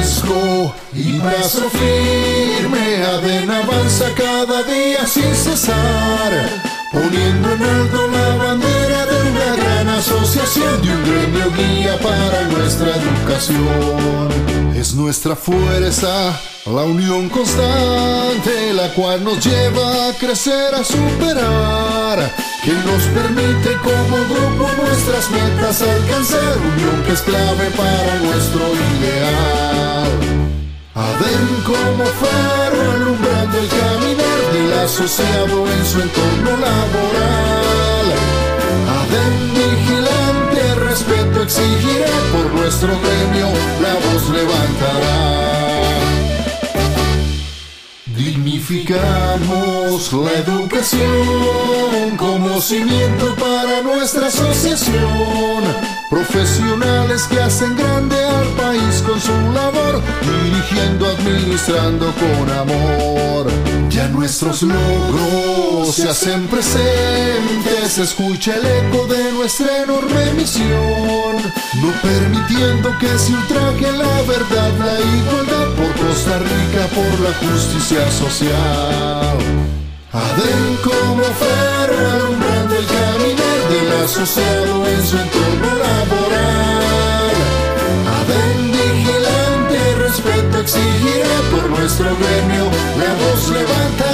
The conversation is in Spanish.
Jalisco y paso firme, ADN avanza cada día sin cesar, poniendo en alto la bandera de una gran asociación, de un gremio guía para nuestra educación. Es nuestra fuerza, la unión constante, la cual nos lleva a crecer, a superar, que nos permite como grupo nuestras metas alcanzar, unión que es clave para nuestro ideal. ADEN como faro alumbrando el caminar del asociado en su entorno laboral. ADEN vigilante, respeto exigirá, por nuestro gremio la voz levantará. Dignificamos la educación como cimiento para nuestra asociación. Profesionales que hacen grande al país con su labor, dirigiendo, administrando con amor. Ya nuestros logros se hacen presentes, se escucha el eco de nuestra enorme misión, no permitiendo que se ultraje la verdad, la igualdad por Costa Rica, por la justicia social. ADEN como faro alumbrando el caminar del asociado en su entorno laboral. ADEN vigilante, respeto exigirá, por nuestro gremio la voz levanta.